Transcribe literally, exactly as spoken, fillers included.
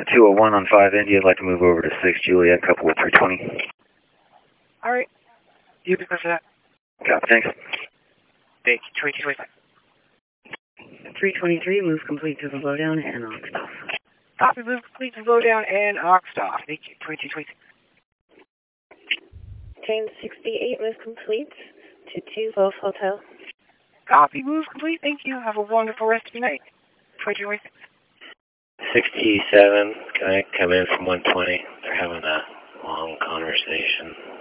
two oh one on five India. I'd like to move over to six Juliet, couple with three twenty. All right. You can go for that. Copy, thanks. Thank you. twenty twenty-five. three twenty-three, move complete to the lowdown and aux off. Copy, move complete to lowdown and aux off. Thank you. twenty twenty-six. Train sixty-eight, move complete to two Wolf Hotel. Copy, move complete. Thank you. Have a wonderful rest of your night. twenty twenty-six. sixty-seven, can I come in from one twenty? They're having a long conversation.